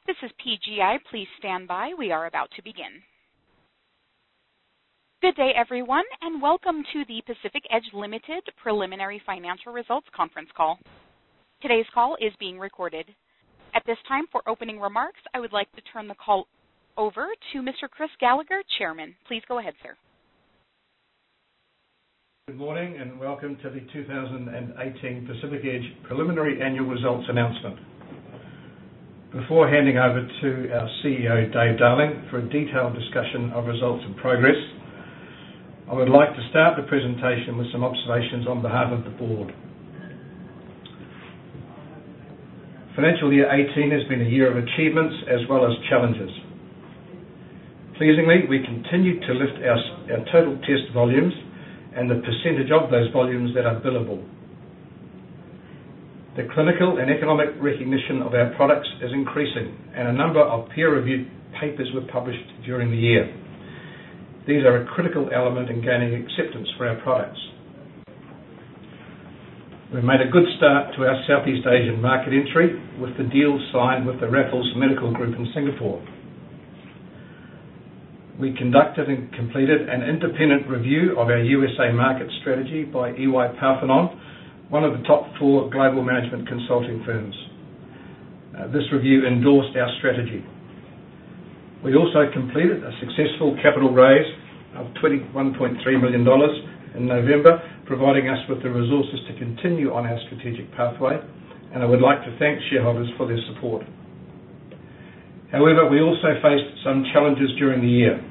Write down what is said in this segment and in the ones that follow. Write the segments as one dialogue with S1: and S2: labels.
S1: This is PGI. Please stand by. We are about to begin. Good day, everyone, and welcome to the Pacific Edge Limited Preliminary Financial Results Conference Call. Today's call is being recorded. At this time, for opening remarks, I would like to turn the call over to Mr. Chris Gallagher, Chairman. Please go ahead, sir.
S2: Good morning and welcome to the 2018 Pacific Edge Preliminary Annual Results Announcement. Before handing over to our CEO, Dave Darling, for a detailed discussion of results and progress, I would like to start the presentation with some observations on behalf of the board. Financial year 18 has been a year of achievements as well as challenges. Pleasingly, we continued to lift our total test volumes and the percentage of those volumes that are billable. The clinical and economic recognition of our products is increasing, and a number of peer-reviewed papers were published during the year. These are a critical element in gaining acceptance for our products. We've made a good start to our Southeast Asian market entry with the deal signed with the Raffles Medical Group in Singapore. We conducted and completed an independent review of our USA market strategy by EY Parthenon, one of the top 4 global management consulting firms. This review endorsed our strategy. We also completed a successful capital raise of $21.3 million in November, providing us with the resources to continue on our strategic pathway, and I would like to thank shareholders for their support. However, we also faced some challenges during the year.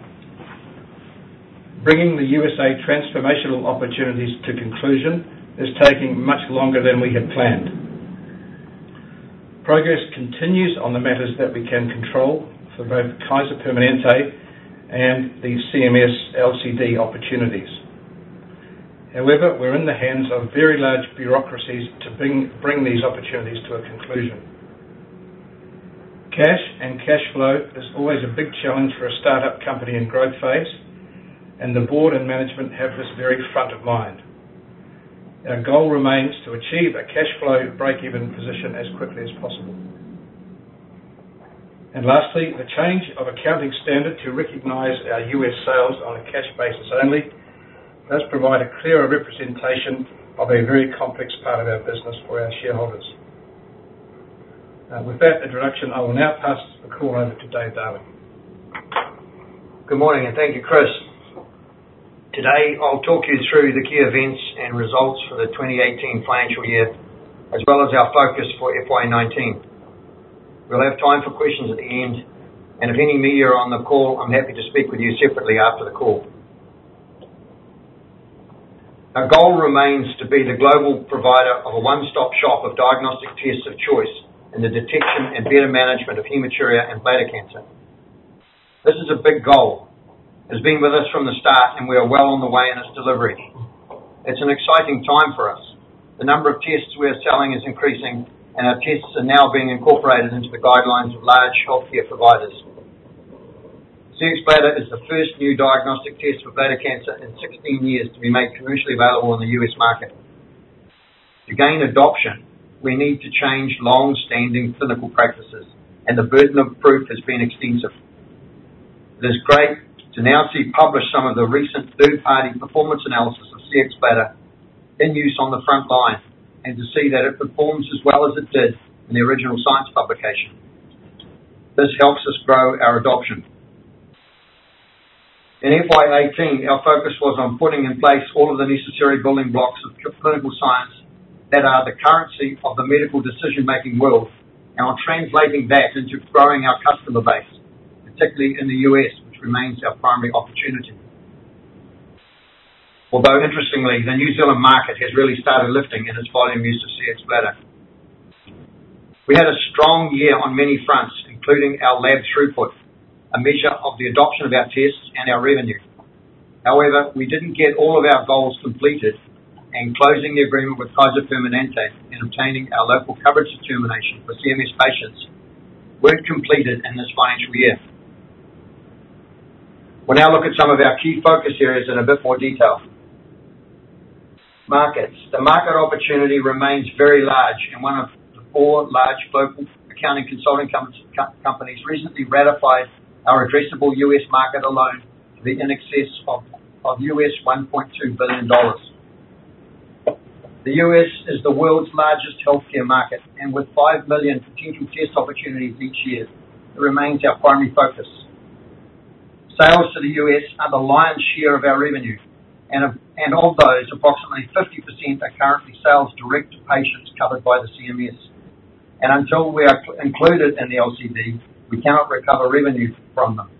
S2: Bringing the USA transformational opportunities to conclusion is taking much longer than we had planned. Progress continues on the matters that we can control for both Kaiser Permanente and the CMS LCD opportunities. However, we're in the hands of very large bureaucracies to bring these opportunities to a conclusion. Cash and cash flow is always a big challenge for a startup company in growth phase, and the board and management have this very front of mind. Our goal remains to achieve a cash flow break-even position as quickly as possible. And lastly, the change of accounting standard to recognise our US sales on a cash basis only does provide a clearer representation of a very complex part of our business for our shareholders. With that introduction, I will now pass the call over to Dave Darling.
S3: Good morning and thank you, Chris. Today I'll talk you through the key events and results for the 2018 financial year, as well as our focus for FY19. We'll have time for questions at the end, and if any media are on the call, I'm happy to speak with you separately after the call. Our goal remains to be the global provider of a one-stop shop of diagnostic tests of choice in the detection and better management of hematuria and bladder cancer. This is a big goal. It's been with us from the start, and we are well on the way in its delivery. It's an exciting time for us. The number of tests we are selling is increasing, and our tests are now being incorporated into the guidelines of large healthcare providers. Cxbladder is the first new diagnostic test for bladder cancer in 16 years to be made commercially available in the US market. To gain adoption, we need to change long-standing clinical practices, and the burden of proof has been extensive. It is great to now see published some of the recent third-party performance analysis of Cxbladder in use on the front line, and to see that it performs as well as it did in the original science publication. This helps us grow our adoption. In FY18, our focus was on putting in place all of the necessary building blocks of clinical science that are the currency of the medical decision-making world, and on translating that into growing our customer base, particularly in the US, remains our primary opportunity. Although, interestingly, the New Zealand market has really started lifting in its volume use of Cxbladder. We had a strong year on many fronts, including our lab throughput, a measure of the adoption of our tests and our revenue. However, we didn't get all of our goals completed, and closing the agreement with Kaiser Permanente and obtaining our local coverage determination for CMS patients weren't completed in this financial year. We'll now look at some of our key focus areas in a bit more detail. Markets. The market opportunity remains very large, and one of the 4 large global accounting consulting companies recently ratified our addressable US market alone to be in excess of US $1.2 billion. The US is the world's largest healthcare market, and with 5 million potential test opportunities each year, it remains our primary focus. Sales to the US are the lion's share of our revenue, and of those, approximately 50% are currently sales direct to patients covered by the CMS. And until we are included in the LCD, we cannot recover revenue from them.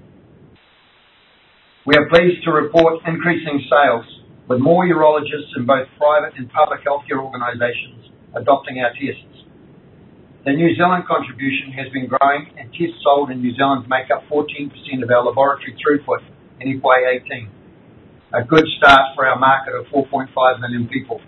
S3: We are pleased to report increasing sales, with more urologists in both private and public healthcare organisations adopting our tests. The New Zealand contribution has been growing, and tests sold in New Zealand make up 14% of our laboratory throughput in FY18, a good start for our market of 4.5 million people.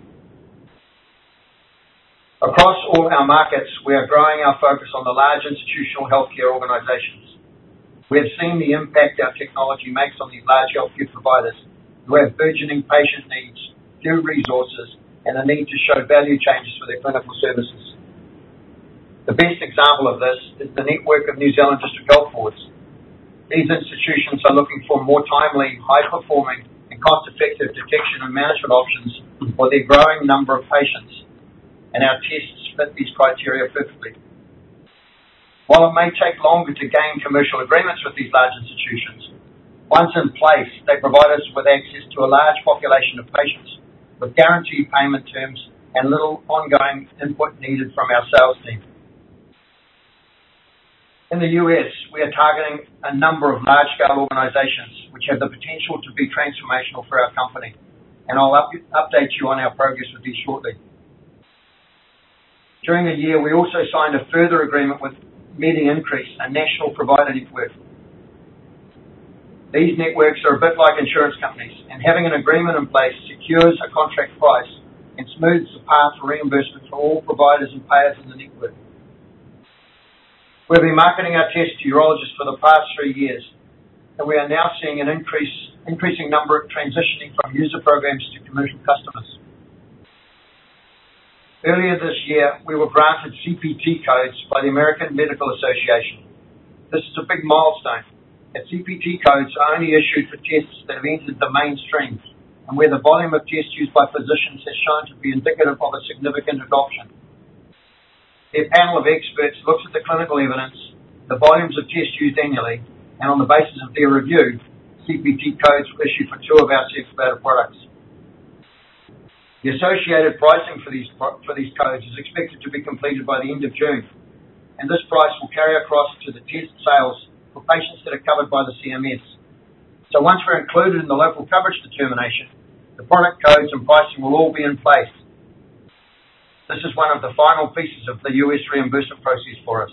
S3: Across all our markets, we are growing our focus on the large institutional healthcare organisations. We have seen the impact our technology makes on these large healthcare providers who have burgeoning patient needs, few resources, and the need to show value changes for their clinical services. The best example of this is the network of New Zealand District Health Boards. These institutions are looking for more timely, high-performing and cost-effective detection and management options for their growing number of patients, and our tests fit these criteria perfectly. While it may take longer to gain commercial agreements with these large institutions, once in place, they provide us with access to a large population of patients with guaranteed payment terms and little ongoing input needed from our sales team. In the US, we are targeting a number of large-scale organisations which have the potential to be transformational for our company, and I'll update you on our progress with these shortly. During the year, we also signed a further agreement with MediIncrease, a national provider network. These networks are a bit like insurance companies, and having an agreement in place secures a contract price and smooths the path for reimbursement for all providers and payers in the network. We've been marketing our tests to urologists for the past 3 years, and we are now seeing an increasing number transitioning from user programs to commercial customers. Earlier this year, we were granted CPT codes by the American Medical Association. This is a big milestone, as CPT codes are only issued for tests that have entered the mainstream, and where the volume of tests used by physicians has shown to be indicative of a significant adoption. Their panel of experts looks at the clinical evidence, the volumes of tests used annually, and on the basis of their review, CPT codes were issued for 2 of our Cxbladder products. The associated pricing for these codes is expected to be completed by the end of June, and this price will carry across to the test sales for patients that are covered by the CMS. So once we're included in the local coverage determination, the product codes and pricing will all be in place. This is one of the final pieces of the US reimbursement process for us.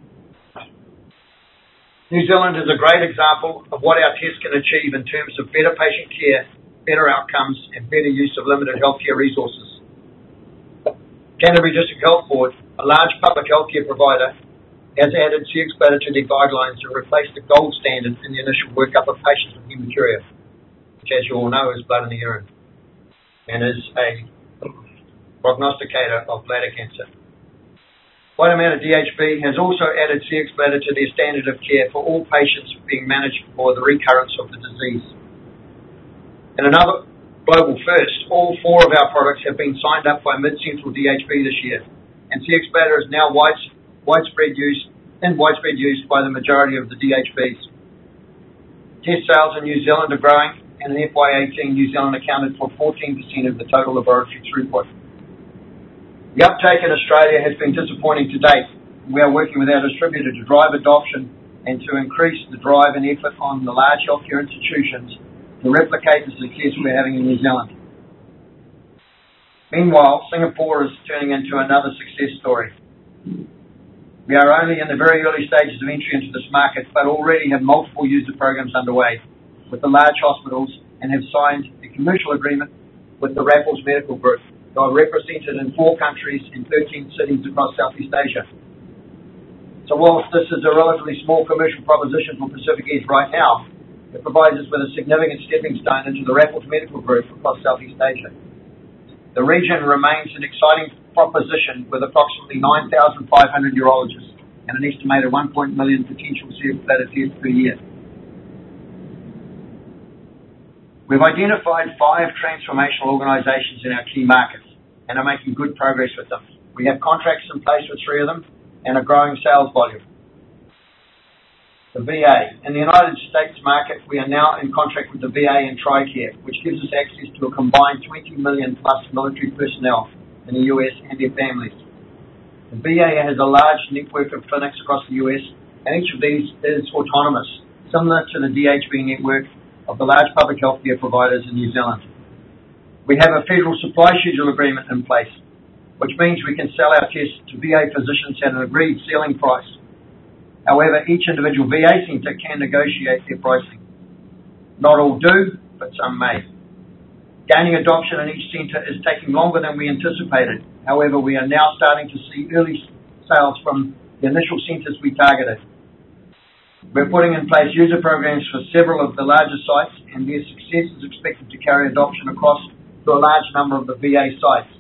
S3: New Zealand is a great example of what our tests can achieve in terms of better patient care, better outcomes, and better use of limited healthcare resources. Canterbury District Health Board, a large public healthcare provider, has added Cxbladder to their guidelines to replace the gold standard in the initial workup of patients with hematuria, which, as you all know, is blood in the urine, and is a prognosticator of bladder cancer. Whiteamounta DHB has also added Cxbladder to their standard of care for all patients being managed for the recurrence of the disease. In another global first, all 4 of our products have been signed up by Mid-Central DHB this year, and Cxbladder is now widespread use by the majority of the DHBs. Test sales in New Zealand are growing, and in FY18, New Zealand accounted for 14% of the total laboratory throughput. The uptake in Australia has been disappointing to date. We are working with our distributor to drive adoption and to increase the drive and effort on the large healthcare institutions to replicate the success we're having in New Zealand. Meanwhile, Singapore is turning into another success story. We are only in the very early stages of entry into this market, but already have multiple user programs underway with the large hospitals and have signed a commercial agreement with the Raffles Medical Group, who are represented in 4 countries and 13 cities across Southeast Asia. So whilst this is a relatively small commercial proposition for Pacific Edge right now, it provides us with a significant stepping stone into the Raffles Medical Group across Southeast Asia. The region remains an exciting proposition with approximately 9,500 urologists and an estimated 1 million potential Cxbladder tests per year. We've identified 5 transformational organisations in our key markets and are making good progress with them. We have contracts in place with 3 of them and a growing sales volume. The VA. In the United States market, we are now in contract with the VA and TRICARE, which gives us access to a combined 20 million plus military personnel in the US and their families. The VA has a large network of clinics across the US, and each of these is autonomous, similar to the DHB network of the large public healthcare providers in New Zealand. We have a federal supply schedule agreement in place, which means we can sell our tests to VA physicians at an agreed ceiling price. However, each individual VA centre can negotiate their pricing. Not all do, but some may. Gaining adoption in each centre is taking longer than we anticipated. However, we are now starting to see early sales from the initial centres we targeted. We're putting in place user programs for several of the larger sites, and their success is expected to carry adoption across to a large number of the VA sites.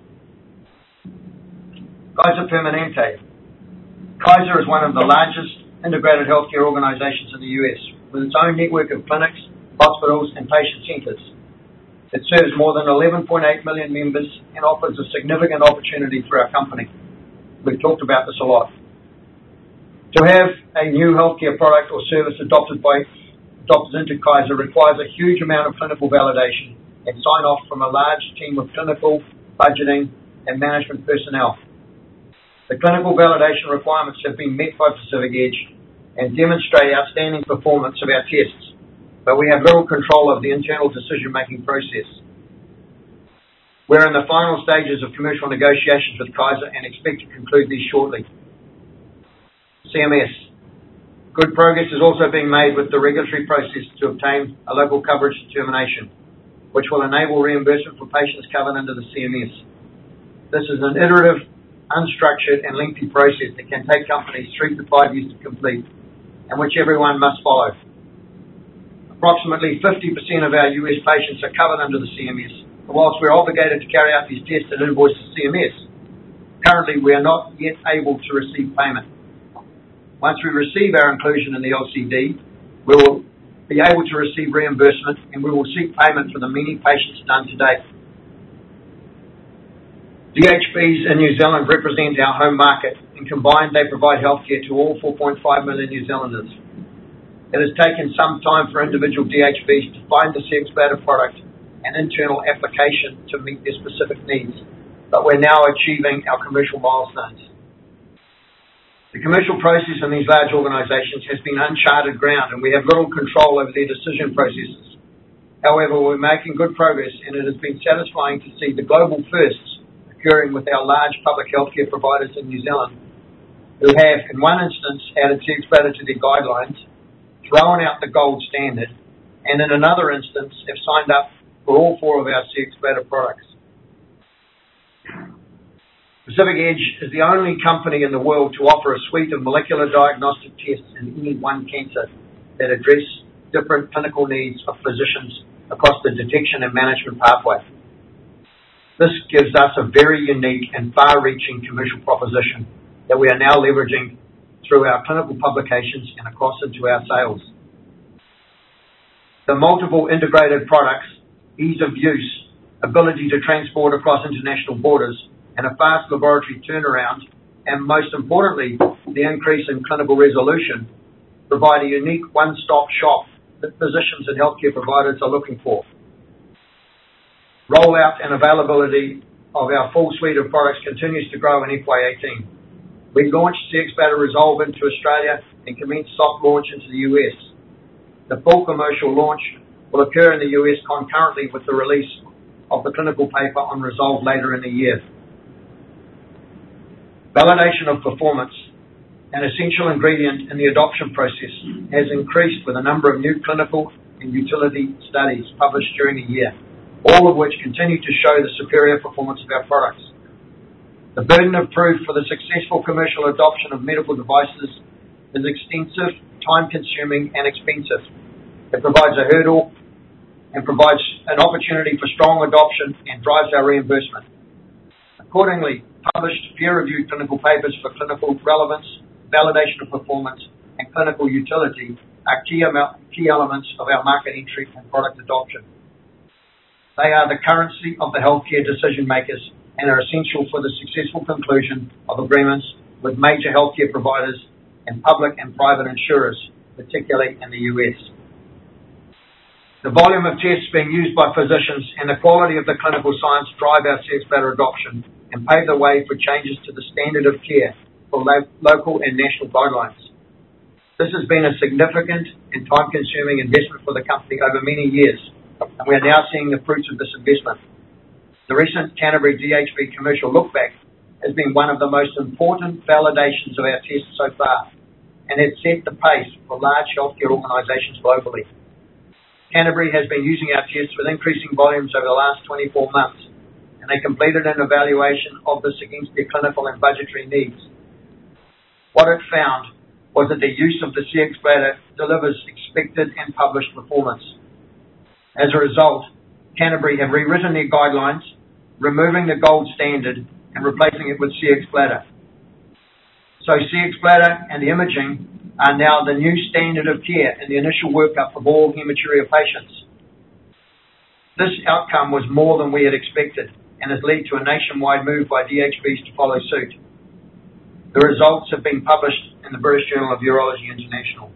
S3: Kaiser Permanente. Kaiser is one of the largest integrated healthcare organisations in the US, with its own network of clinics, hospitals and patient centres. It serves more than 11.8 million members and offers a significant opportunity for our company. We've talked about this a lot. To have a new healthcare product or service adopted into Kaiser requires a huge amount of clinical validation and sign-off from a large team of clinical, budgeting and management personnel. The clinical validation requirements have been met by Pacific Edge and demonstrate outstanding performance of our tests, but we have little control of the internal decision-making process. We're in the final stages of commercial negotiations with Kaiser and expect to conclude these shortly. CMS. Good progress is also being made with the regulatory process to obtain a local coverage determination, which will enable reimbursement for patients covered under the CMS. This is an iterative, unstructured and lengthy process that can take companies 3 to 5 years to complete, and which everyone must follow. Approximately 50% of our US patients are covered under the CMS, and whilst we're obligated to carry out these tests and invoice the CMS, currently we are not yet able to receive payment. Once we receive our inclusion in the LCD, we will be able to receive reimbursement and we will seek payment for the many patients done to date. DHBs in New Zealand represent our home market, and combined they provide healthcare to all 4.5 million New Zealanders. It has taken some time for individual DHBs to find the Cxbladder product and internal application to meet their specific needs, but we're now achieving our commercial milestones. The commercial process in these large organisations has been uncharted ground, and we have little control over their decision processes. However, we're making good progress, and it has been satisfying to see the global firsts occurring with our large public healthcare providers in New Zealand, who have, in one instance, added Cxbladder to their guidelines, thrown out the gold standard, and in another instance, have signed up for all 4 of our Cxbladder products. Pacific Edge is the only company in the world to offer a suite of molecular diagnostic tests in any one cancer that address different clinical needs of physicians across the detection and management pathway. This gives us a very unique and far-reaching commercial proposition that we are now leveraging through our clinical publications and across into our sales. The multiple integrated products, ease of use, ability to transport across international borders, and a fast laboratory turnaround, and most importantly, the increase in clinical resolution, provide a unique one-stop shop that physicians and healthcare providers are looking for. Rollout and availability of our full suite of products continues to grow in FY18. We launched Cxbladder Resolve into Australia and commenced soft launch into the US. The full commercial launch will occur in the US concurrently with the release of the clinical paper on Resolve later in the year. Validation of performance, an essential ingredient in the adoption process, has increased with a number of new clinical and utility studies published during the year, all of which continue to show the superior performance of our products. The burden of proof for the successful commercial adoption of medical devices is extensive, time-consuming and expensive. It provides a hurdle and provides an opportunity for strong adoption and drives our reimbursement. Accordingly, published peer-reviewed clinical papers for clinical relevance validation of performance, and clinical utility are key elements of our market entry and product adoption. They are the currency of the healthcare decision makers and are essential for the successful conclusion of agreements with major healthcare providers and public and private insurers, particularly in the US. The volume of tests being used by physicians and the quality of the clinical science drive our Cxbladder adoption and pave the way for changes to the standard of care for local and national guidelines. This has been a significant and time-consuming investment for the company over many years, and we are now seeing the fruits of this investment. The recent Canterbury DHB commercial look-back has been one of the most important validations of our tests so far, and has set the pace for large healthcare organisations globally. Canterbury has been using our tests with increasing volumes over the last 24 months, and they completed an evaluation of this against their clinical and budgetary needs. What it found was that the use of the Cxbladder delivers expected and published performance. As a result, Canterbury have rewritten their guidelines, removing the gold standard and replacing it with Cxbladder. So Cxbladder and the imaging are now the new standard of care in the initial workup of all hematuria patients. This outcome was more than we had expected and has led to a nationwide move by DHBs to follow suit. The results have been published in the British Journal of Urology International.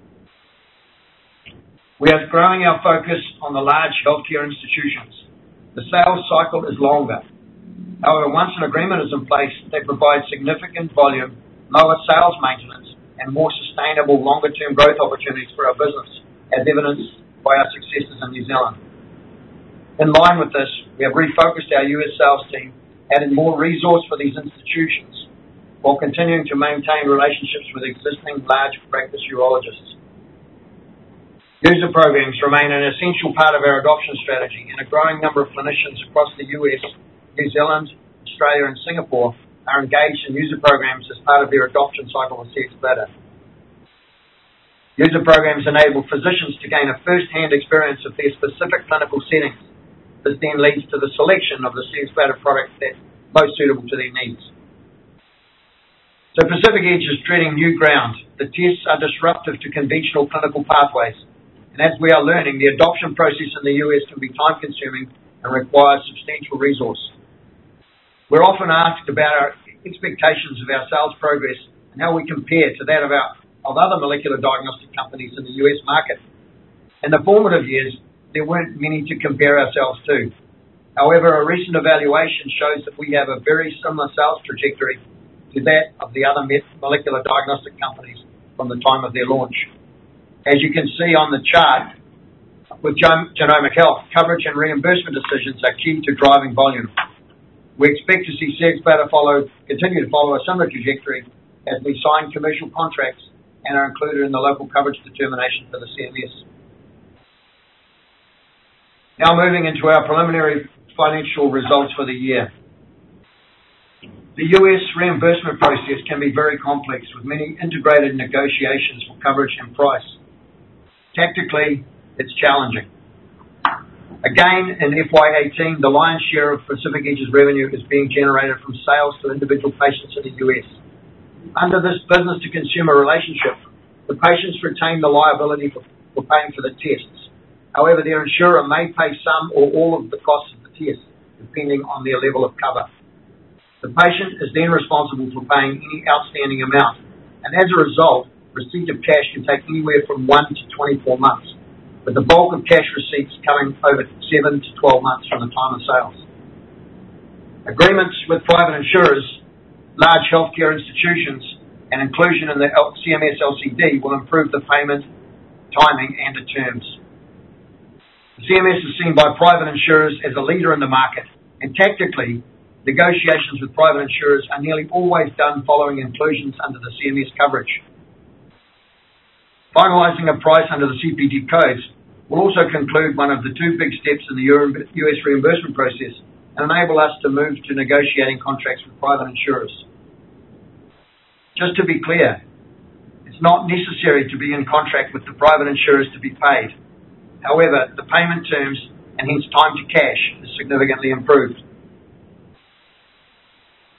S3: We are growing our focus on the large healthcare institutions. The sales cycle is longer. However, once an agreement is in place, they provide significant volume, lower sales maintenance, and more sustainable longer-term growth opportunities for our business, as evidenced by our successes in New Zealand. In line with this, we have refocused our US sales team, adding more resource for these institutions, while continuing to maintain relationships with existing large practice urologists. User programs remain an essential part of our adoption strategy, and a growing number of clinicians across the US, New Zealand, Australia, and Singapore are engaged in user programs as part of their adoption cycle with Cxbladder. User programs enable physicians to gain a first-hand experience of their specific clinical settings. This then leads to the selection of the Cxbladder product that's most suitable to their needs. So Pacific Edge is treading new ground. The tests are disruptive to conventional clinical pathways, and as we are learning, the adoption process in the US can be time-consuming and requires substantial resource. We're often asked about our expectations of our sales progress and how we compare to that of other molecular diagnostic companies in the US market. In the formative years, there weren't many to compare ourselves to. However, a recent evaluation shows that we have a very similar sales trajectory to that of the other molecular diagnostic companies from the time of their launch. As you can see on the chart, with Genomic Health, coverage and reimbursement decisions are key to driving volume. We expect to see Cxbladder continue to follow a similar trajectory as we sign commercial contracts and are included in the local coverage determination for the CMS. Now moving into our preliminary financial results for the year. The US reimbursement process can be very complex with many integrated negotiations for coverage and price. Tactically, it's challenging. Again, in FY18, the lion's share of Pacific Edge's revenue is being generated from sales to individual patients in the US. Under this business-to-consumer relationship, the patients retain the liability for paying for the tests. However, their insurer may pay some or all of the costs of the test, depending on their level of cover. The patient is then responsible for paying any outstanding amount, and as a result, receipt of cash can take anywhere from 1 to 24 months. with the bulk of cash receipts coming over 7 to 12 months from the time of sales. Agreements with private insurers, large healthcare institutions, and inclusion in the CMS LCD will improve the payment, timing, and the terms. The CMS is seen by private insurers as a leader in the market, and tactically, negotiations with private insurers are nearly always done following inclusions under the CMS coverage. Finalising a price under the CPT codes will also conclude one of the two big steps in the US reimbursement process and enable us to move to negotiating contracts with private insurers. Just to be clear, it's not necessary to be in contract with the private insurers to be paid. However, the payment terms and hence time to cash is significantly improved.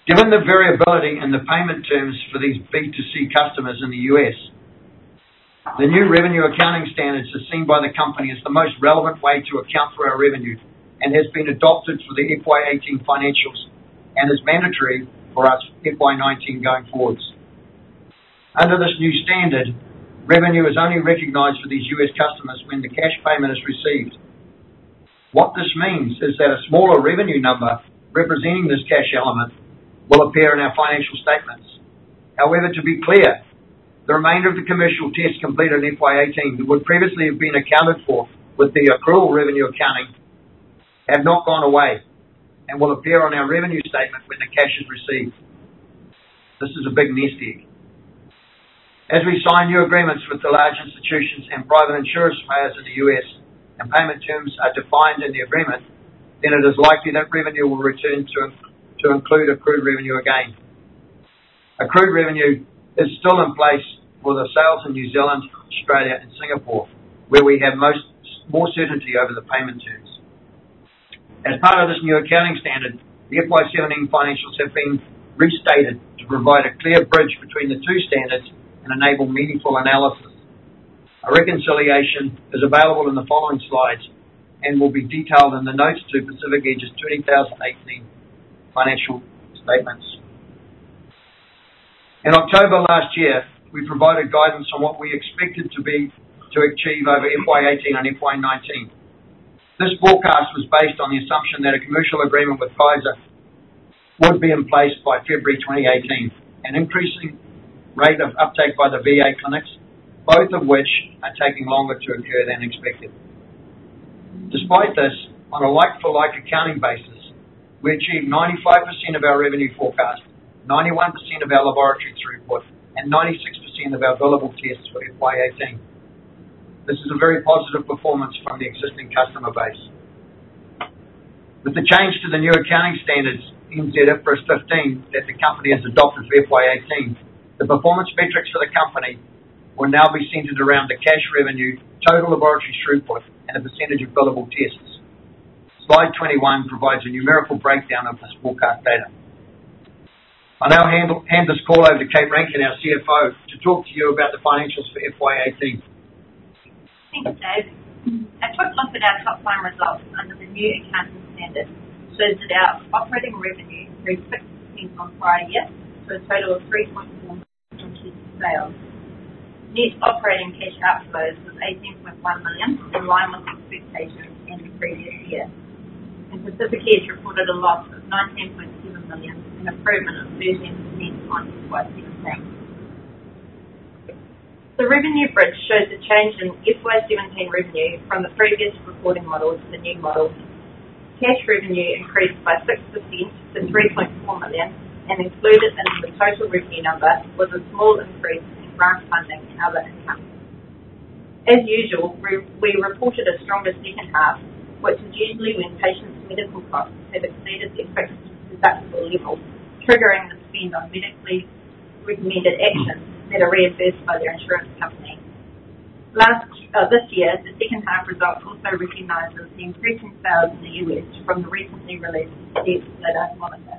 S3: Given the variability in the payment terms for these B2C customers in the US, the new revenue accounting standards are seen by the company as the most relevant way to account for our revenue and has been adopted for the FY18 financials and is mandatory for us FY19 going forwards. Under this new standard, revenue is only recognised for these US customers when the cash payment is received. What this means is that a smaller revenue number representing this cash element will appear in our financial statements. However, to be clear, the remainder of the commercial tests completed in FY18 that would previously have been accounted for with the accrual revenue accounting have not gone away and will appear on our revenue statement when the cash is received. This is a big nest egg. As we sign new agreements with the large institutions and private insurance players in the US and payment terms are defined in the agreement, then it is likely that revenue will return to include accrued revenue again. Accrued revenue is still in place for the sales in New Zealand, Australia and Singapore, where we have more certainty over the payment terms. As part of this new accounting standard, the FY17 financials have been restated to provide a clear bridge between the two standards and enable meaningful analysis. A reconciliation is available in the following slides and will be detailed in the notes to Pacific Edge's 2018 financial statements. In October last year, we provided guidance on what we expected to achieve over FY18 and FY19. This forecast was based on the assumption that a commercial agreement with Kaiser would be in place by February 2018, an increasing rate of uptake by the VA clinics, both of which are taking longer to occur than expected. Despite this, on a like-for-like accounting basis, we achieved 95% of our revenue forecast, 91% of our laboratory throughput, and 96% of our billable tests for FY18. This is a very positive performance from the existing customer base. With the change to the new accounting standards, NZ-IFRS 15, that the company has adopted for FY18, the performance metrics for the company will now be centered around the cash revenue, total laboratory throughput, and a percentage of billable tests. Slide 21 provides a numerical breakdown of this forecast data. I now hand this call over to Kate Rankin, our CFO, to talk to you about the financials for FY18.
S4: Thanks, Dave. A quick look at our top line results under the new accounting standard shows that our operating revenue grew 6% on prior year to a total of 3.4 million from sales. Net operating cash outflows was 18.1 million, in line with expectations in the previous year. And Pacific Edge reported a loss of 19.7 million, an improvement of 13% on FY17. The revenue bridge shows a change in FY17 revenue from the previous reporting model to the new model. Cash revenue increased by 6% to 3.4 million, and included in the total revenue number was a small increase in grant funding and other income. As usual, we reported a stronger second half, which is usually when patients' medical costs have exceeded their fixed deductible level, triggering the spend on medically recommended actions that are reimbursed by their insurance company. This year, the second half result also recognises the increasing sales in the US from the recently released Cxbladder monitor.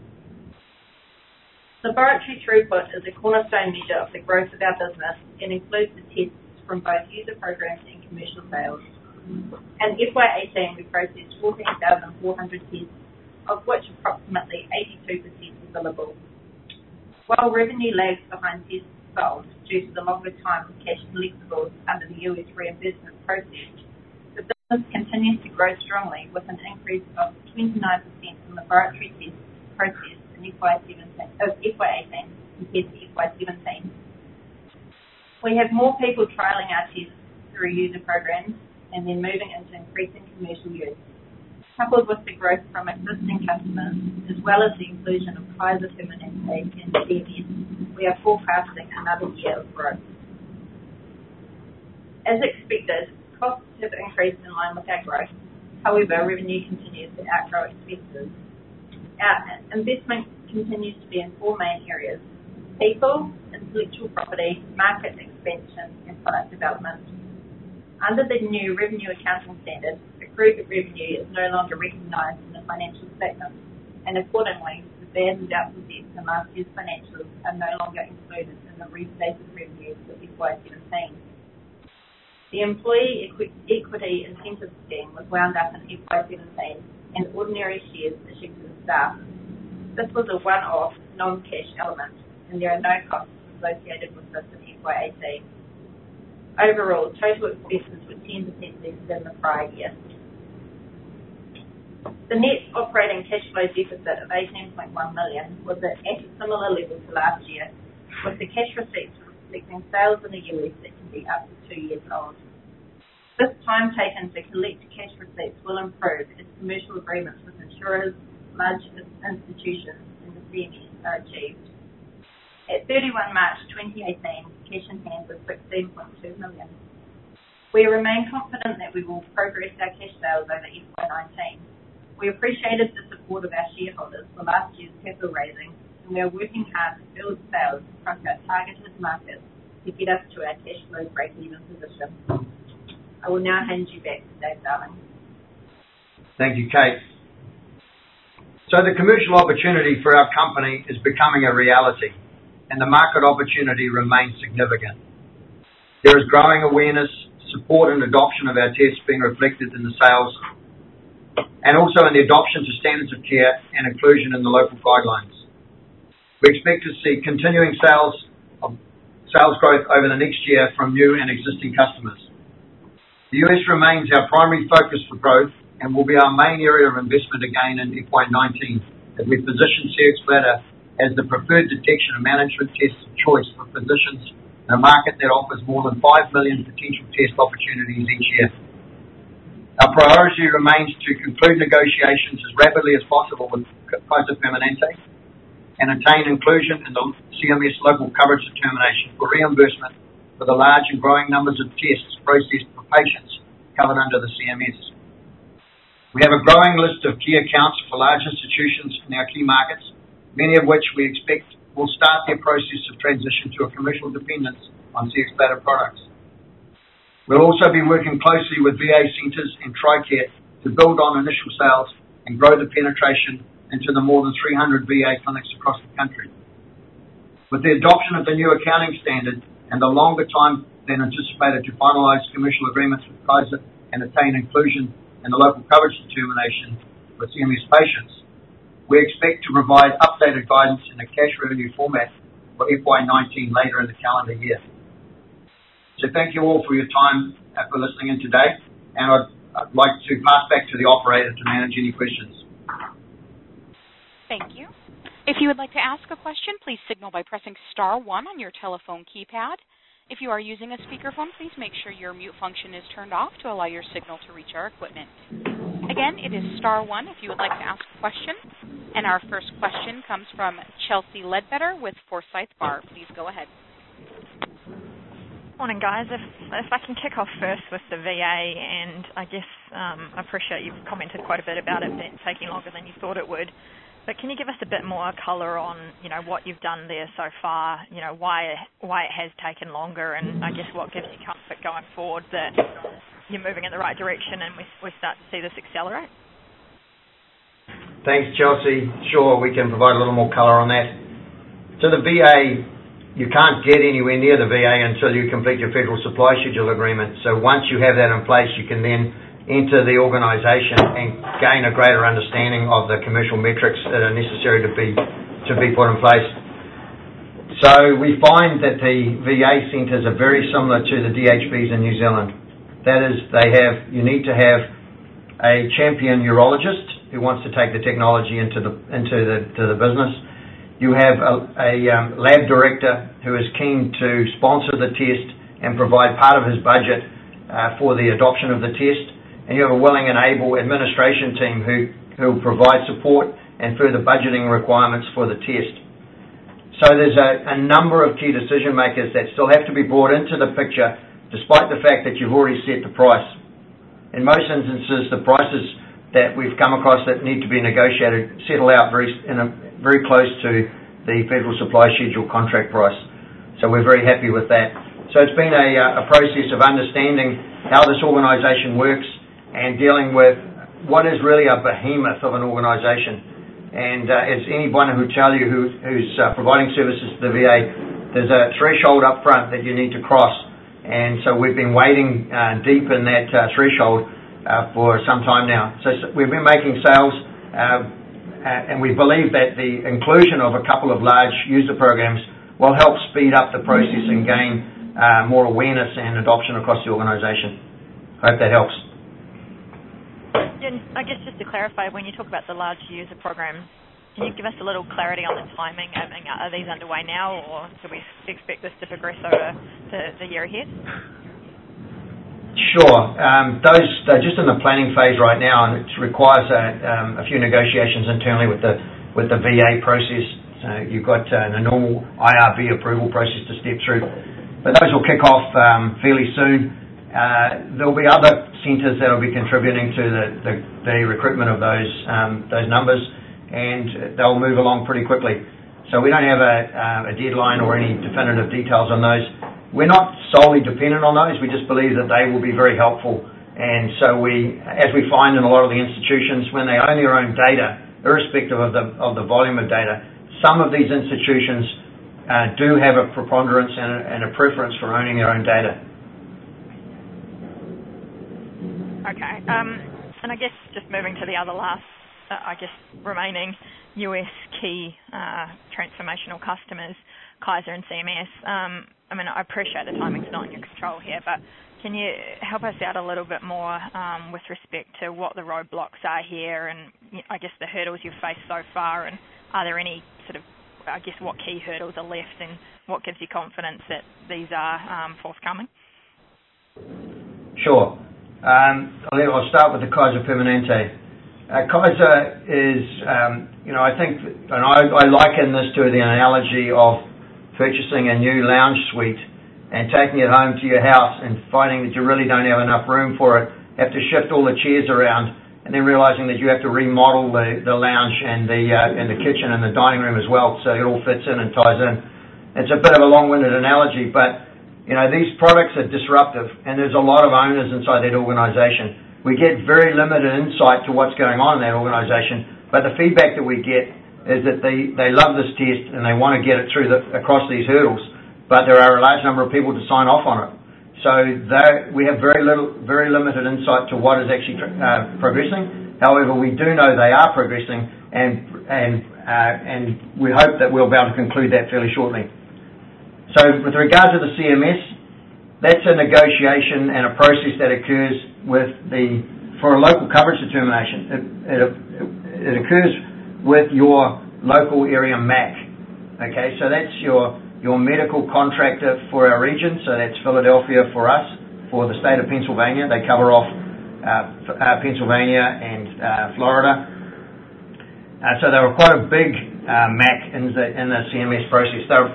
S4: Laboratory throughput is a cornerstone measure of the growth of our business and includes the tests from both user programs and commercial sales. In FY18, we processed 14,400 tests, of which approximately 82% were billable. While revenue lags behind tests sold due to the longer time of cash collectibles under the US reimbursement process, the business continues to grow strongly with an increase of 29% in laboratory tests processed in FY18 compared to FY17. We have more people trialling our tests through user programs and then moving into increasing commercial use. Coupled with the growth from existing customers, as well as the inclusion of Kaiser Permanente and CVS, we are forecasting another year of growth. As expected, costs have increased in line with our growth. However, revenue continues to outgrow expenses. Our investment continues to be in four main areas: people, intellectual property, market expansion, and product development. Under the new revenue accounting standard, accrued revenue is no longer recognised in the financial statements, and accordingly, the bad and doubtful debts in last year's financials are no longer included in the restated revenues for FY17. The Employee Equity Incentive Scheme was wound up in FY17 and ordinary shares issued to the staff. This was a one-off, non-cash element, and there are no costs associated with this in FY18. Overall, total expenses were 10% less than the prior year. The net operating cash flow deficit of $18.1 million was at a similar level to last year, with the cash receipts reflecting sales in the US that can be up to 2 years old. This time taken to collect cash receipts will improve as commercial agreements with insurers, large institutions, and the CMS are achieved. At 31 March 2018, cash in hand was $16.2 million. We remain confident that we will progress our cash sales over FY19. We appreciated the support of our shareholders for last year's capital raising, and we are working hard to build sales across our targeted markets to get us to our cash flow break-even position. I will now hand you back to Dave Darling.
S3: Thank you, Kate. So the commercial opportunity for our company is becoming a reality, and the market opportunity remains significant. There is growing awareness, support and adoption of our tests being reflected in the sales, and also in the adoption to standards of care and inclusion in the local guidelines. We expect to see continuing sales growth over the next year from new and existing customers. The US remains our primary focus for growth and will be our main area of investment again in FY19 as we position Cxbladder as the preferred detection and management test of choice for physicians in a market that offers more than 5 million potential test opportunities each year. Our priority remains to conclude negotiations as rapidly as possible with Kaiser Permanente and attain inclusion in the CMS local coverage determination for reimbursement for the large and growing numbers of tests processed for patients covered under the CMS. We have a growing list of key accounts for large institutions in our key markets, many of which we expect will start their process of transition to a commercial dependence on Cxbladder products. We'll also be working closely with VA centres and TRICARE to build on initial sales and grow the penetration into the more than 300 VA clinics across the country. With the adoption of the new accounting standard and the longer time than anticipated to finalise commercial agreements with Kaiser and attain inclusion in the local coverage determination for CMS patients, we expect to provide updated guidance in a cash revenue format for FY19 later in the calendar year. So thank you all for your time for listening in today, and I'd like to pass back to the operator to manage any questions.
S1: Thank you. If you would like to ask a question, please signal by pressing *1 on your telephone keypad. If you are using a speakerphone, please make sure your mute function is turned off to allow your signal to reach our equipment. Again, it is *1 if you would like to ask a question. And our first question comes from Chelsea Ledbetter with Forsyth Barr. Please go ahead.
S5: Morning, guys. If I can kick off first with the VA, and I guess I appreciate you've commented quite a bit about it taking longer than you thought it would, but can you give us a bit more colour on, what you've done there so far, why it has taken longer, and I guess what gives you comfort going forward that you're moving in the right direction and we start to see this accelerate?
S3: Thanks, Chelsea. Sure, we can provide a little more colour on that. So the VA, you can't get anywhere near the VA until you complete your federal supply schedule agreement. So once you have that in place, you can then enter the organisation and gain a greater understanding of the commercial metrics that are necessary to be put in place. So we find that the VA centres are very similar to the DHBs in New Zealand. That is, you need to have a champion urologist who wants to take the technology into the business. You have a lab director who is keen to sponsor the test and provide part of his budget for the adoption of the test. And you have a willing and able administration team who will provide support and further budgeting requirements for the test. So there's a number of key decision makers that still have to be brought into the picture, despite the fact that you've already set the price. In most instances, the prices that we've come across that need to be negotiated settle out very close to the federal supply schedule contract price. So we're very happy with that. So it's been a process of understanding how this organisation works and dealing with what is really a behemoth of an organisation. And as anyone who tell you who's providing services to the VA, there's a threshold up front that you need to cross. And so we've been wading deep in that threshold for some time now. So we've been making sales, and we believe that the inclusion of a couple of large user programs will help speed up the process and gain more awareness and adoption across the organisation. Hope that helps.
S5: And I guess just to clarify, when you talk about the large user programs, can you give us a little clarity on the timing? I mean, are these underway now, or do we expect this to progress over the year ahead?
S3: Sure. They're just in the planning phase right now, and it requires a few negotiations internally with the VA process. So you've got the normal IRB approval process to step through, but those will kick off fairly soon. There'll be other centres that will be contributing to the recruitment of those numbers, and they'll move along pretty quickly. So we don't have a deadline or any definitive details on those. We're not solely dependent on those. We just believe that they will be very helpful. And so as we find in a lot of the institutions, when they own their own data, irrespective of the volume of data, some of these institutions do have a preponderance and a preference for owning their own data.
S5: Okay. And I guess just moving to the other last, remaining US key transformational customers, Kaiser and CMS. I mean, I appreciate the timing's not in your control here, but can you help us out a little bit more with respect to what the roadblocks are here and, I guess, the hurdles you've faced so far, and are there any sort of, I guess, what key hurdles are left and what gives you confidence that these are forthcoming?
S3: Sure. I'll start with the Kaiser Permanente. Kaiser is, I think, and I liken this to the analogy of purchasing a new lounge suite and taking it home to your house and finding that you really don't have enough room for it, have to shift all the chairs around, and then realizing that you have to remodel the lounge and the kitchen and the dining room as well, so it all fits in and ties in. It's a bit of a long-winded analogy, but these products are disruptive, and there's a lot of owners inside that organisation. We get very limited insight to what's going on in that organisation, but the feedback that we get is that they love this test and they want to get it through across these hurdles, but there are a large number of people to sign off on it. So we have very limited insight to what is actually progressing. However, we do know they are progressing, and we hope that we'll be able to conclude that fairly shortly. So with regard to the CMS, that's a negotiation and a process that occurs for a local coverage determination. It occurs with your local area MAC. Okay, so that's your medical contractor for our region. So that's Philadelphia for us. For the state of Pennsylvania, they cover off Pennsylvania and Florida. So they were quite a big MAC in the CMS process. They're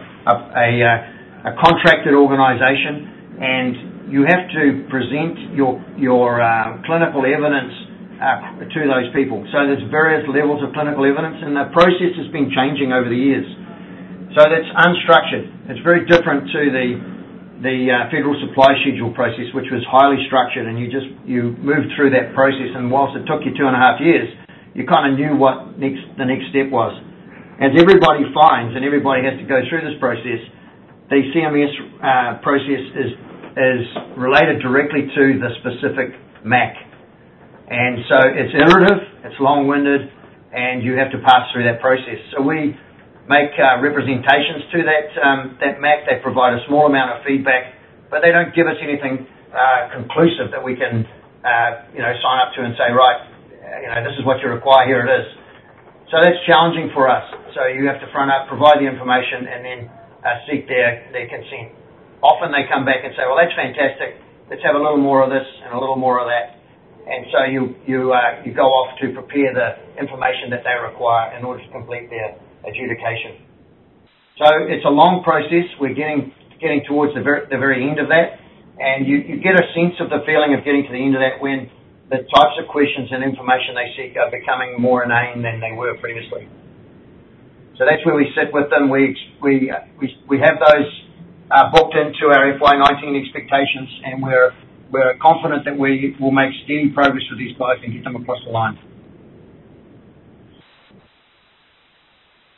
S3: a contracted organisation, and you have to present your clinical evidence to those people. So there's various levels of clinical evidence, and the process has been changing over the years. So that's unstructured. It's very different to the Federal Supply Schedule process, which was highly structured, and you moved through that process, and whilst it took you 2.5 years, you kind of knew what the next step was. As everybody finds, and everybody has to go through this process, the CMS process is related directly to the specific MAC. And so it's iterative, it's long-winded, and you have to pass through that process. So we make representations to that MAC. They provide a small amount of feedback, but they don't give us anything conclusive that we can sign up to and say, right, this is what you require, here it is. So that's challenging for us. So you have to front up, provide the information, and then seek their consent. Often they come back and say, well, that's fantastic. Let's have a little more of this and a little more of that. And so you go off to prepare the information that they require in order to complete their adjudication. So it's a long process. We're getting towards the very end of that, and you get a sense of the feeling of getting to the end of that when the types of questions and information they seek are becoming more inane than they were previously. So that's where we sit with them. We have those booked into our FY19 expectations, and we're confident that we will make steady progress with these guys and get them across the line.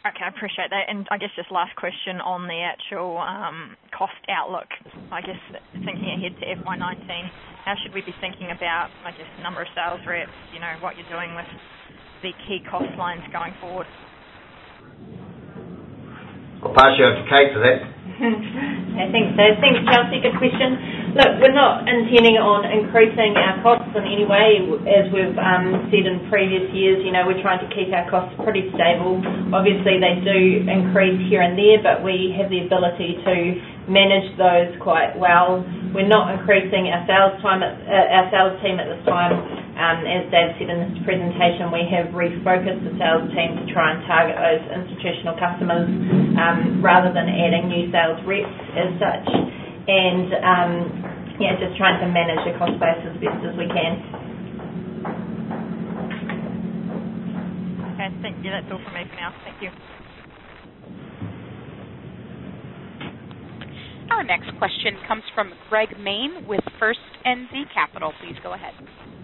S5: Okay, I appreciate that. And I guess just last question on the actual cost outlook. I guess thinking ahead to FY19, how should we be thinking about, I guess, number of sales reps, what you're doing with the key cost lines going forward?
S3: I'll pass you over to Kate for that.
S4: I think so. Thanks, Chelsea. Good question. Look, we're not intending on increasing our costs in any way. As we've said in previous years, we're trying to keep our costs pretty stable. Obviously, they do increase here and there, but we have the ability to manage those quite well. We're not increasing our sales team at this time. As Dave said in this presentation, we have refocused the sales team to try and target those institutional customers rather than adding new sales reps as such. And just trying to manage the cost base as best as we can.
S5: Okay, thank you. That's all from me for now. Thank you.
S1: Our next question comes from Greg Main with First NZ Capital. Please go ahead.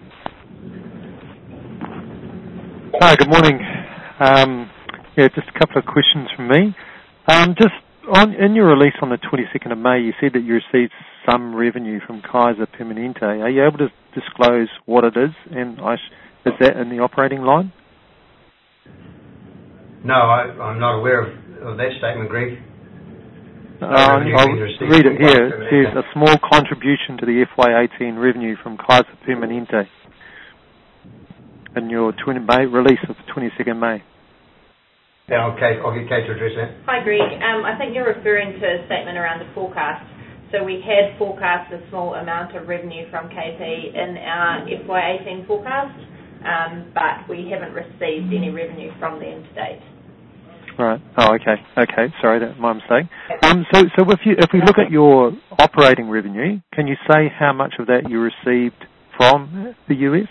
S6: Hi, good morning. Just a couple of questions from me. In your release on the 22nd of May, you said that you received some revenue from Kaiser Permanente. Are you able to disclose what it is, and is that in the operating line?
S3: No, I'm not aware of that statement, Greg.
S6: I'll read it here. It says a small contribution to the FY18 revenue from Kaiser Permanente in your release of the 22nd May.
S3: Yeah, okay. I'll get Kate to address that.
S4: Hi, Greg. I think you're referring to a statement around the forecast. So we had forecast a small amount of revenue from KP in our FY18 forecast, but we haven't received any revenue from them to date.
S6: Right. Oh, okay. Okay. Sorry, that's my mistake. So if we look at your operating revenue, can you say how much of that you received from the US?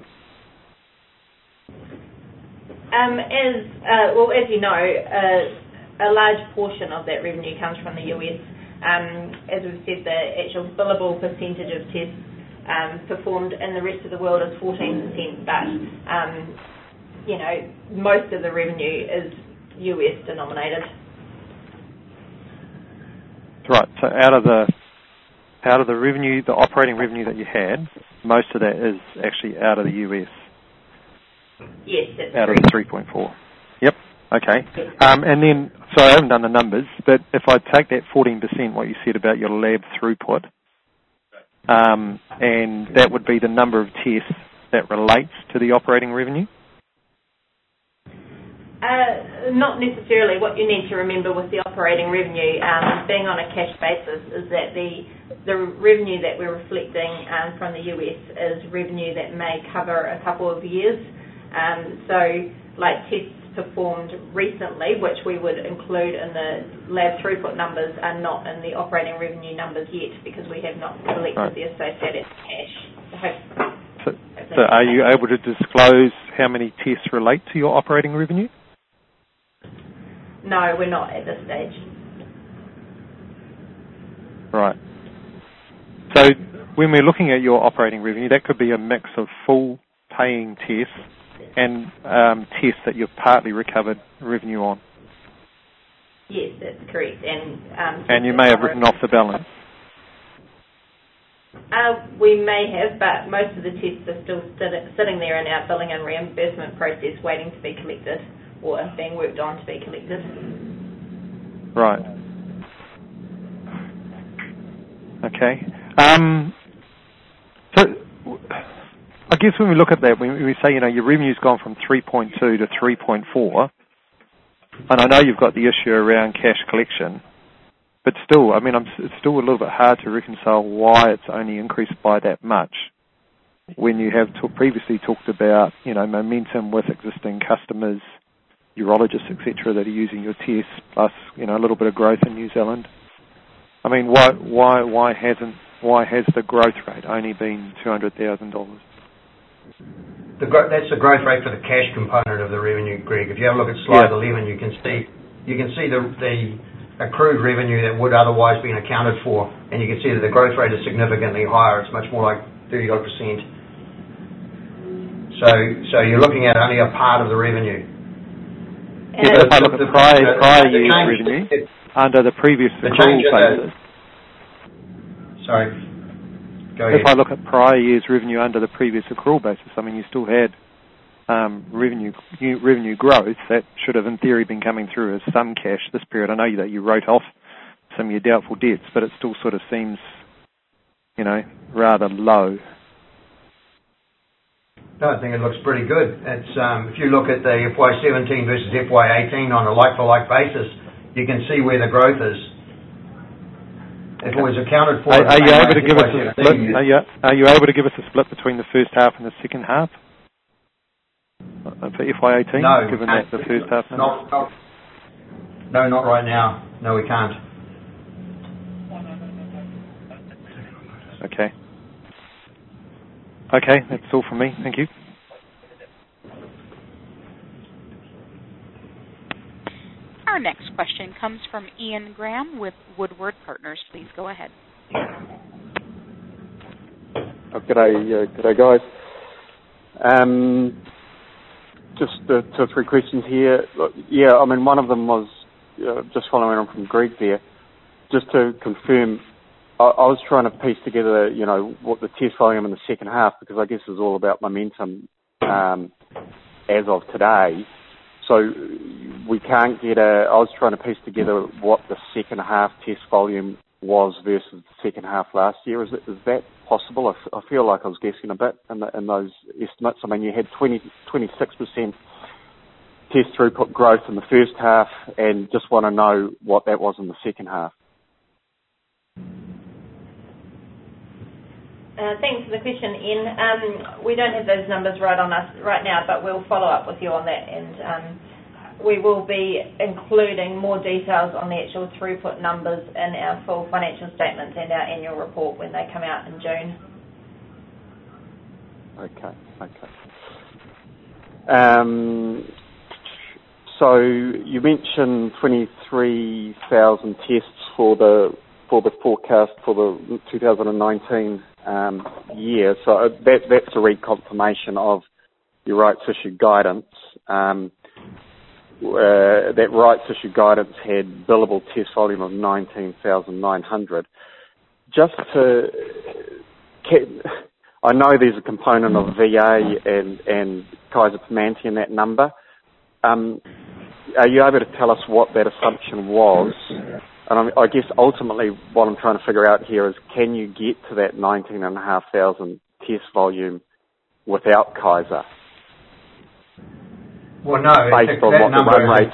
S4: As you know, a large portion of that revenue comes from the US. As we've said, the actual billable percentage of tests performed in the rest of the world is 14%, but most of the revenue is US denominated.
S6: Right. So out of the revenue, the operating revenue that you had, most of that is actually out of the US.
S4: Yes, that's
S6: out
S4: correct.
S6: of the 3.4. Yep. Okay. And then, sorry, I haven't done the numbers, but if I take that 14%, what you said about your lab throughput, and that would be the number of tests that relates to the operating revenue?
S4: Not necessarily. What you need to remember with the operating revenue, being on a cash basis, is that the revenue that we're reflecting from the US is revenue that may cover a couple of years. So, like tests performed recently, which we would include in the lab throughput numbers, are not in the operating revenue numbers yet because we have not collected the associated cash.
S6: So are you able to disclose how many tests relate to your operating revenue?
S4: No, we're not at this stage. Right.
S6: So when we're looking at your operating revenue, that could be a mix of full paying tests and tests that you've partly recovered revenue on.
S4: Yes, that's correct.
S6: And you may have written off the balance.
S4: We may have, but most of the tests are still sitting there in our billing and reimbursement process waiting to be collected or being worked on to be collected.
S6: Right. Okay. So I guess when we look at that, when we say, your revenue's gone from 3.2 to 3.4, and I know you've got the issue around cash collection, but still, it's still a little bit hard to reconcile why it's only increased by that much when you have previously talked about, momentum with existing customers, urologists, etc., that are using your tests, plus, a little bit of growth in New Zealand. Why has the growth rate only been $200,000?
S3: That's the growth rate for the cash component of the revenue, Greg. If you have a look at slide 11, you can see the accrued revenue that would otherwise been accounted for, and you can see that the growth rate is significantly higher. It's much more like 30%. So you're looking at only a part of the revenue.
S6: Yeah, if I look at prior year's revenue under the previous accrual basis.
S3: Sorry, go ahead.
S6: If I look at prior year's revenue under the previous accrual basis, I mean, you still had revenue growth that should have, in theory, been coming through as some cash this period. I know that you wrote off some of your doubtful debts, but it still sort of seems, rather low.
S3: No, I think it looks pretty good. It's if you look at the FY17 versus FY18 on a like-for-like basis, you can see where the growth is. If it was accounted for,
S6: are you able to give us a split? Are you able to give us a split between the first half and the second half for FY18?
S3: No,
S6: given that the first half.
S3: No, not right now. No, we can't.
S6: Okay. Okay, that's all from me. Thank you.
S1: Our next question comes from Ian Graham with Woodward Partners. Please go ahead.
S7: G'day, guys. Just 2 or 3 questions here. Yeah, I mean, one of them was just following on from Greg there. Just to confirm, I was trying to piece together, what the test volume in the second half, because I guess it's all about momentum as of today. So we can't get I was trying to piece together what the second half test volume was versus the second half last year. Is that possible? I feel like I was guessing a bit in those estimates. I mean, you had 26% test throughput growth in the first half, and just want to know what that was in the second half.
S4: Thanks for the question, Ian. We don't have those numbers right on us right now, but we'll follow up with you on that, and we will be including more details on the actual throughput numbers in our full financial statements and our annual report when they come out in June.
S7: Okay. So you mentioned 23,000 tests for the forecast for the 2019 year. So that's a reconfirmation of your rights issue guidance. That rights issue guidance had billable test volume of 19,900. I know there's a component of VA and Kaiser Permanente in that number. Are you able to tell us what that assumption was? And I guess ultimately what I'm trying to figure out here is, can you get to that 19,500 test volume without Kaiser?
S3: Well, no.
S7: Based on what the run rate.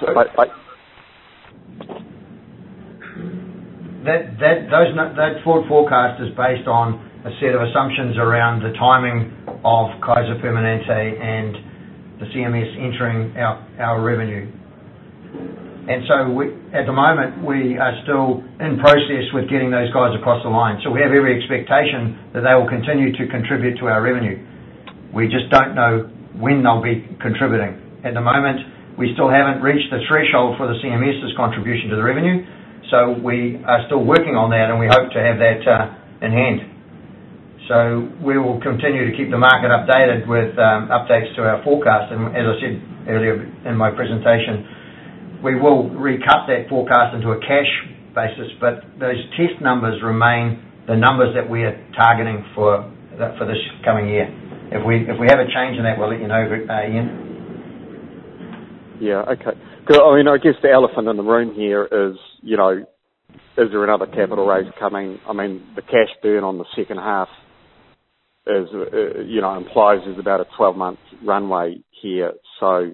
S3: That forward forecast is based on a set of assumptions around the timing of Kaiser Permanente and the CMS entering our revenue. And so at the moment, we are still in process with getting those guys across the line. So we have every expectation that they will continue to contribute to our revenue. We just don't know when they'll be contributing. At the moment, we still haven't reached the threshold for the CMS's contribution to the revenue. So we are still working on that, and we hope to have that in hand. So we will continue to keep the market updated with updates to our forecast. And as I said earlier in my presentation, we will recut that forecast into a cash basis, but those test numbers remain the numbers that we are targeting for this coming year. If we have a change in that, we'll let you know, Ian.
S7: Yeah, okay. I mean, I guess the elephant in the room here is, is there another capital raise coming? I mean, the cash burn on the second half is, implies there's about a 12-month runway here. So,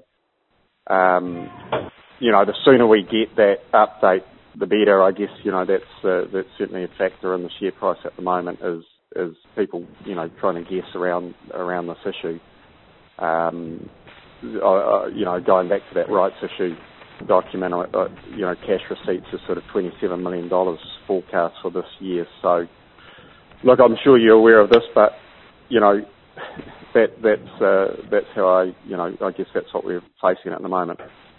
S7: the sooner we get that update, the better. I guess, that's certainly a factor in the share price at the moment is people, trying to guess around this issue. Going back to that rights issue document, cash receipts is sort of $27 million forecast for this year. So, look, I'm sure you're aware of this, but, that's how I guess that's what we're facing at the moment.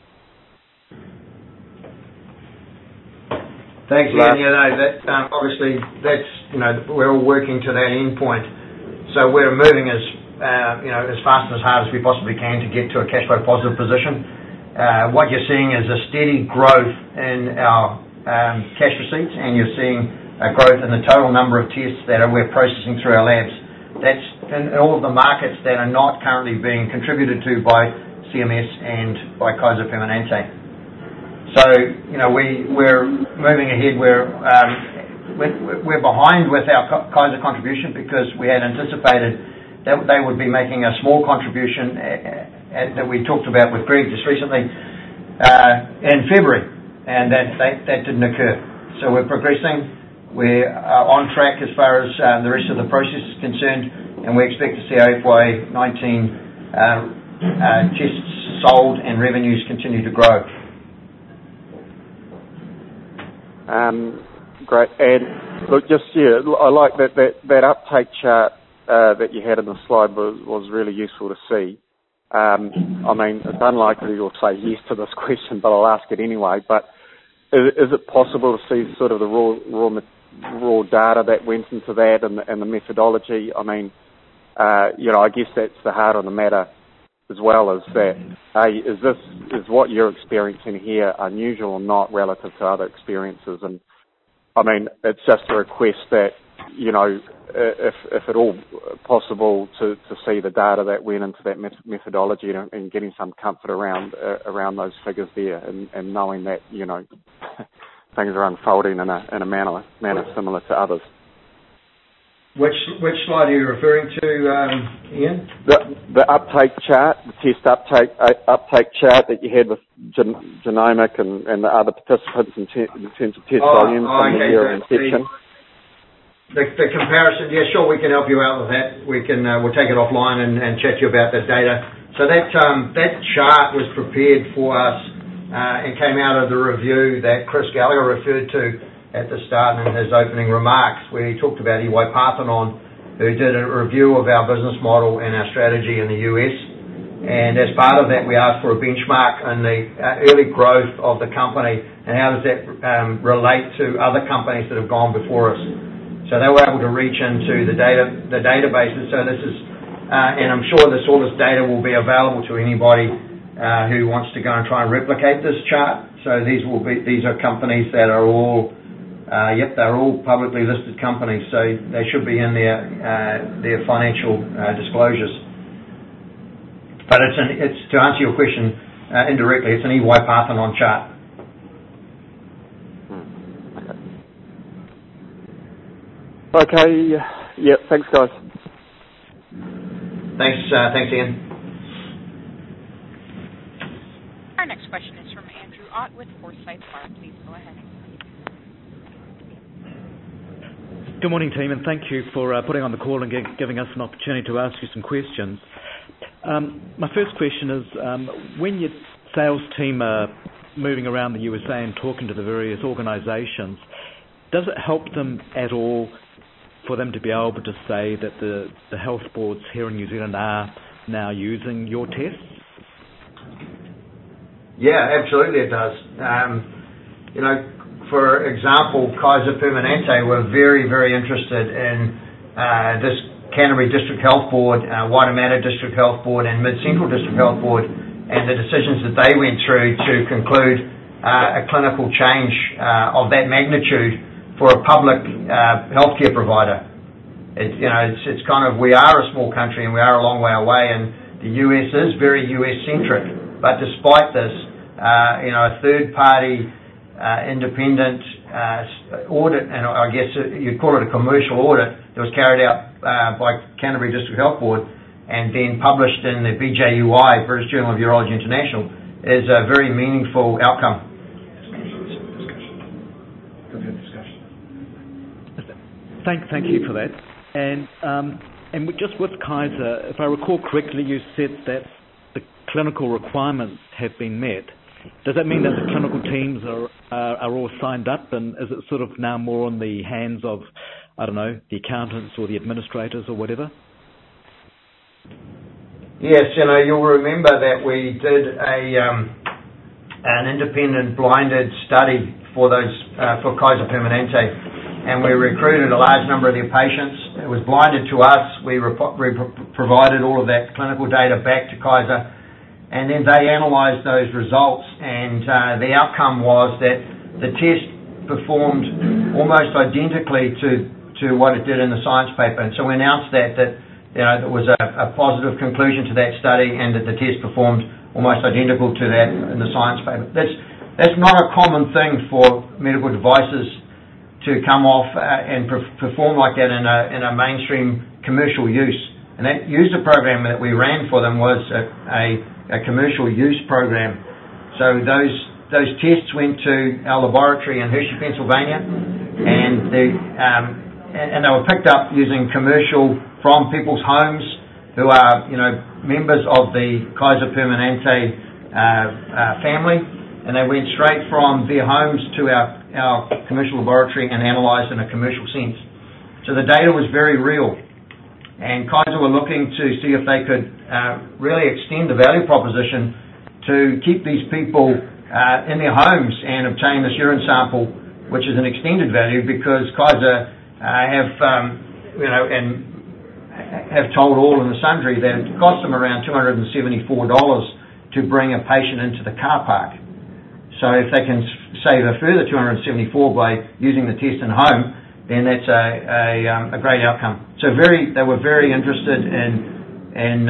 S3: Thanks, Ian. Obviously, we're all working to that end point. So we're moving as fast and as hard as we possibly can to get to a cash flow positive position. what you're seeing is a steady growth in our cash receipts, and you're seeing a growth in the total number of tests that we're processing through our labs. That's in all of the markets that are not currently being contributed to by CMS and by Kaiser Permanente. So, we're moving ahead. We're behind with our Kaiser contribution because we had anticipated that they would be making a small contribution that we talked about with Greg just recently in February, and that didn't occur. So we're progressing. We're on track as far as the rest of the process is concerned, and we expect to see our FY19 tests sold and revenues continue to grow.
S7: Great. And look, I like that uptake chart that you had in the slide was really useful to see. I mean, it's unlikely you'll say yes to this question, but I'll ask it anyway. But is it possible to see sort of the raw data that went into that and the methodology? I mean, I guess that's the heart of the matter as well, is that, is what you're experiencing here unusual or not relative to other experiences? And I mean, it's just a request that, if at all possible, to see the data that went into that methodology and getting some comfort around those figures there, and knowing that things are unfolding in a manner similar to others.
S3: Which slide are you referring to, Ian?
S7: The uptake chart, the test uptake chart that you had with Genomic and the other participants in terms of test volumes from the year of inception.
S3: The comparison, yeah, sure, we can help you out with that. We'll take it offline and chat to you about that data. So that chart was prepared for us and came out of the review that Chris Gallagher referred to at the start in his opening remarks, where he talked about EY Parthenon, who did a review of our business model and our strategy in the US. And as part of that, we asked for a benchmark on the early growth of the company and how does that relate to other companies that have gone before us. So they were able to reach into the databases. So this is, and I'm sure all this data will be available to anybody who wants to go and try and replicate this chart. So these are companies that are all, they're all publicly listed companies. So they should be in their financial disclosures. But it's to answer your question indirectly, it's an EY Parthenon chart.
S7: Okay. Yeah. Thanks, guys.
S3: Thanks, Ian.
S1: Our next question is from Andrew Ott with Forsyth Barr. Please go ahead.
S8: Good morning, team, and thank you for putting on the call and giving us an opportunity to ask you some questions. My first question is, when your sales team are moving around the USA and talking to the various organisations, does it help them at all for them to be able to say that the health boards here in New Zealand are now using your tests?
S3: Yeah, absolutely it does. For example, Kaiser Permanente were very, very interested in this Canterbury District Health Board, Waitemata District Health Board and Mid-Central District Health Board, and the decisions that they went through to conclude a clinical change of that magnitude for a public healthcare provider. It's kind of, we are a small country and we are a long way away, and the US is very US-centric. But despite this, a third-party independent audit, and I guess you'd call it a commercial audit, that was carried out by Canterbury District Health Board and then published in the BJUI, British Journal of Urology International, is a very meaningful outcome.
S8: Thank you for that. And just with Kaiser, if I recall correctly, you said that the clinical requirements have been met. Does that mean that the clinical teams are all signed up, and is it sort of now more on the hands of, I don't know, the accountants or the administrators or whatever?
S3: Yes, you'll remember that we did an independent blinded study for Kaiser Permanente, and we recruited a large number of their patients. It was blinded to us. We provided all of that clinical data back to Kaiser, and then they analysed those results, and the outcome was that the test performed almost identically to what it did in the science paper. And so we announced that there was a positive conclusion to that study, and that the test performed almost identical to that in the science paper. That's not a common thing for medical devices to come off and perform like that in a mainstream commercial use. And that user program that we ran for them was a commercial use program. So those tests went to our laboratory in Hershey, Pennsylvania, and they were picked up using commercial from people's homes who are, members of the Kaiser Permanente family, and they went straight from their homes to our commercial laboratory and analysed in a commercial sense. So the data was very real, and Kaiser were looking to see if they could really extend the value proposition to keep these people in their homes and obtain this urine sample, which is an extended value, because Kaiser have told all in the sundry that it costs them around $274 to bring a patient into the car park. So if they can save a further $274 by using the test in home, then that's a great outcome. So they were very interested in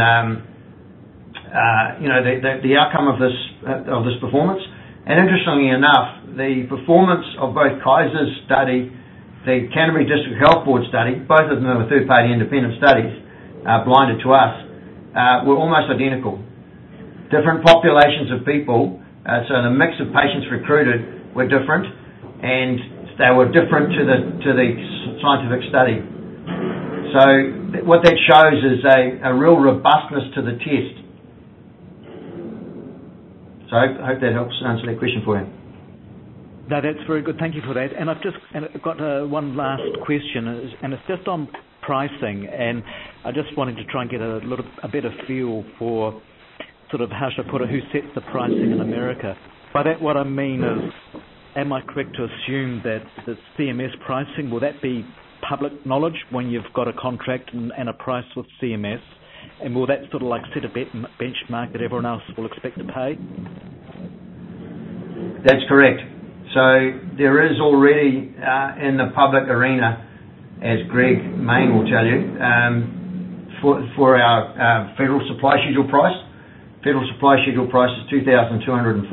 S3: the outcome of this performance. And interestingly enough, the performance of both Kaiser's study, the Canterbury District Health Board study, both of them were third-party independent studies, blinded to us, were almost identical. Different populations of people, so the mix of patients recruited were different, and they were different to the scientific study. So what that shows is a real robustness to the test. So I hope that helps answer that question for you.
S8: No, that's very good. Thank you for that. And I've got one last question, and it's just on pricing. And I just wanted to try and get a better feel for sort of, how should I put it, who sets the pricing in America. By that, what I mean is, am I correct to assume that the CMS pricing, will that be public knowledge when you've got a contract and a price with CMS? And will that sort of like set a benchmark that everyone else will expect to pay?
S3: That's correct. So there is already in the public arena, as Greg Main will tell you, for our federal supply schedule price. Federal supply schedule price is $2,246.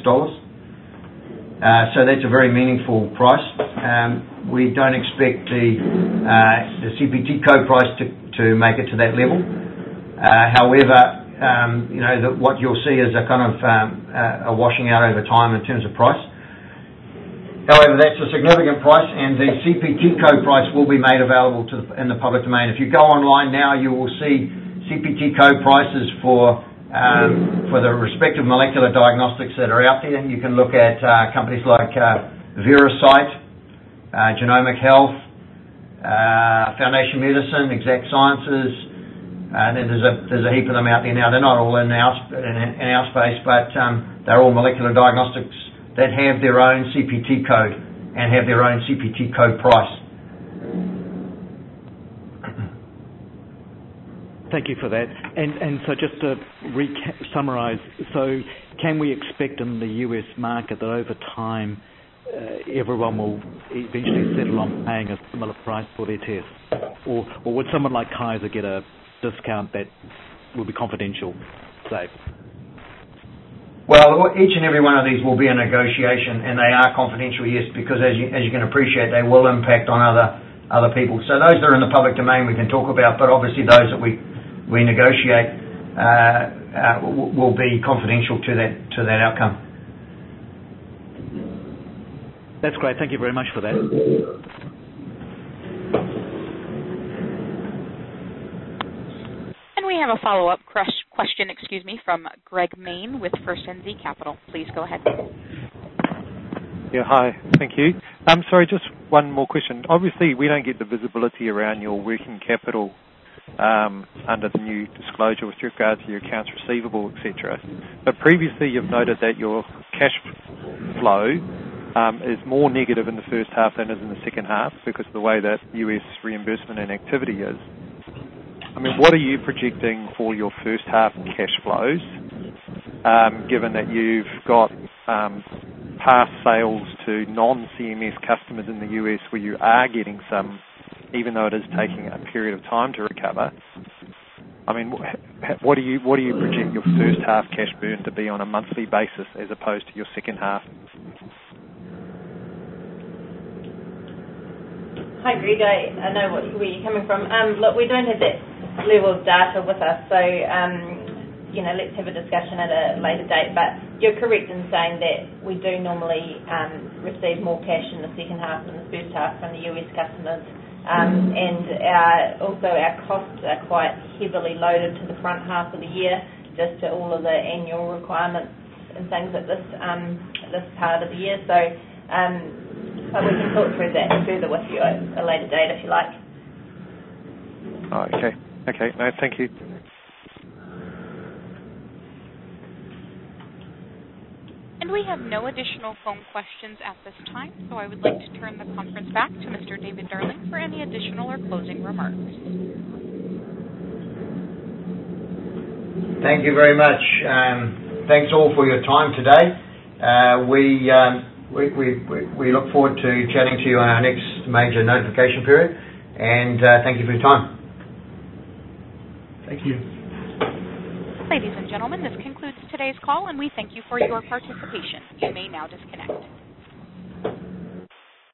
S3: So that's a very meaningful price. We don't expect the CPT code price to make it to that level. However, what you'll see is a kind of a washing out over time in terms of price. However, that's a significant price, and the CPT code price will be made available in the public domain. If you go online now, you will see CPT code prices for the respective molecular diagnostics that are out there. You can look at companies like Veracyte, Genomic Health, Foundation Medicine, Exact Sciences, and then there's a heap of them out there now. They're not all in our space, but they're all molecular diagnostics that have their own CPT code and have their own CPT code price.
S8: Thank you for that. And so just to summarise, so can we expect in the US market that over time everyone will eventually settle on paying a similar price for their tests? Or would someone like Kaiser get a discount that will be confidential, say?
S3: Well, each and every one of these will be a negotiation, and they are confidential, yes, because as you can appreciate, they will impact on other people. So those that are in the public domain we can talk about, but obviously those that we negotiate will be confidential to that outcome.
S8: That's great. Thank you very much for that.
S1: And we have a follow-up question, from Greg Main with First NZ Capital. Please go ahead.
S6: Yeah, hi. Thank you. Sorry, just one more question. Obviously, we don't get the visibility around your working capital under the new disclosure with regard to your accounts receivable, etc. But previously, you've noted that your cash flow is more negative in the first half than is in the second half because of the way that US reimbursement and activity is. I mean, what are you projecting for your first half cash flows? given that you've got past sales to non-CMS customers in the US where you are getting some, even though it is taking a period of time to recover. I mean, what do you project your first half cash burn to be on a monthly basis as opposed to your second half?
S4: Hi, Greg. I know where you're coming from. Look, we don't have that level of data with us, so let's have a discussion at a later date. But you're correct in saying that we do normally receive more cash in the second half than the first half from the US customers. And also our costs are quite heavily loaded to the front half of the year, just to all of the annual requirements and things at this part of the year. So we can talk through that further with you at a later date if you like.
S6: Oh, okay. No, thank you.
S1: And we have no additional phone questions at this time, so I would like to turn the conference back to Mr. David Darling for any additional or closing remarks.
S3: Thank you very much. Thanks all for your time today. We look forward to chatting to you on our next major notification period, and thank you for your time.
S2: Thank you.
S1: Ladies and gentlemen, this concludes today's call, and we thank you for your participation. You may now disconnect.